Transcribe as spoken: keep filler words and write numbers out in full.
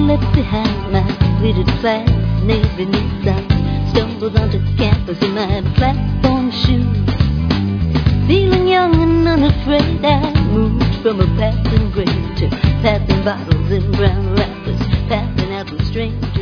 left behind my pleated plaid navy knits. I stumbled onto campus in my platform shoes. Feeling young and unafraid, I moved from a passing grade to passing bottles in brown wrappers, passing out with strangers.